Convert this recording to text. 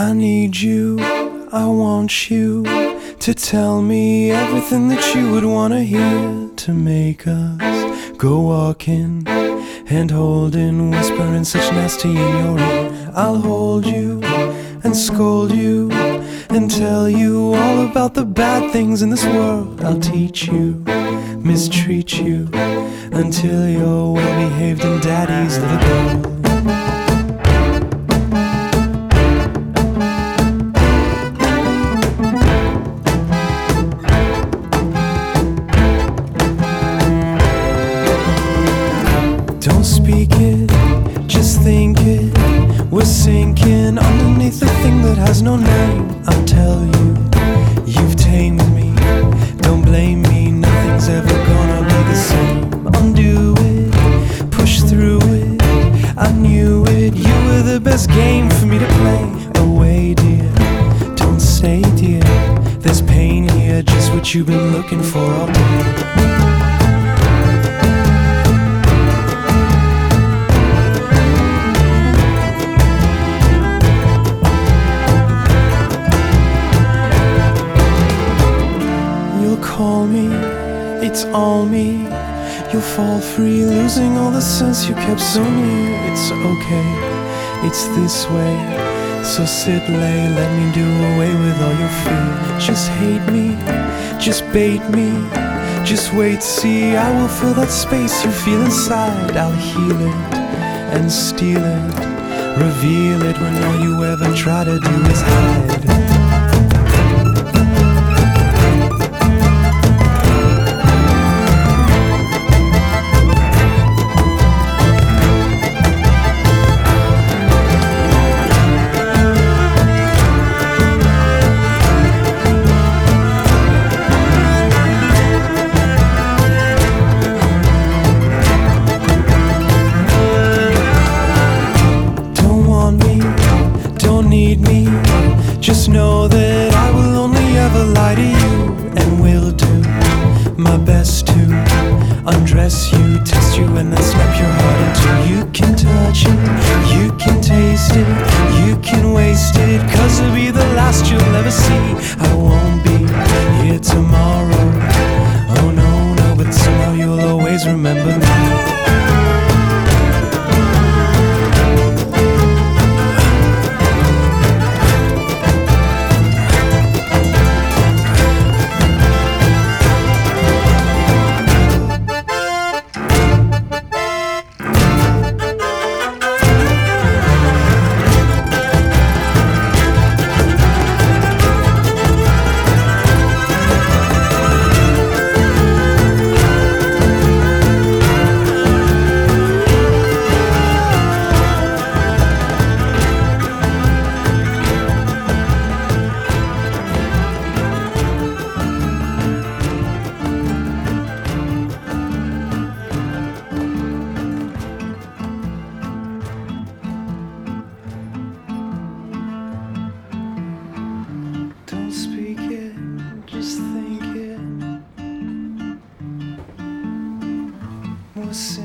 I need you, I want you to tell me everything that you would want to hear, to make us go walking, hand holding, whispering such nasty in your ear. I'll hold you and scold you and tell you all about the bad things in this world. I'll teach you, mistreat you until you're well behaved in daddy's little girl. Don't speak it, just think it. We're sinking underneath the thing that has no name. I'll tell you, you've tamed me. Don't blame me, nothing's ever gonna be the same. Undo it, push through it. I knew it, you were the best game for me to play. Away, dear, don't stay, dear. There's pain here, just what you've been looking for all day. Call me, it's all me. You'll fall free, losing all the sense you kept so near. It's okay, it's this way. So sit, lay, let me do away with all your fear. Just hate me, just bait me. Just wait, see, I will fill that space you feel inside. I'll heal it and steal it, reveal it when all you ever try to do is hide. Need me, just know that I will only ever lie to you, and will do my best to undress you, test you, and then snap your heart into. You can touch it, you can taste it, you can waste it, 'cause it'll be the last you'll ever see. I won't be here tomorrow, oh no, no, but somehow you'll always remember me. Don't speak it, just think it. We'll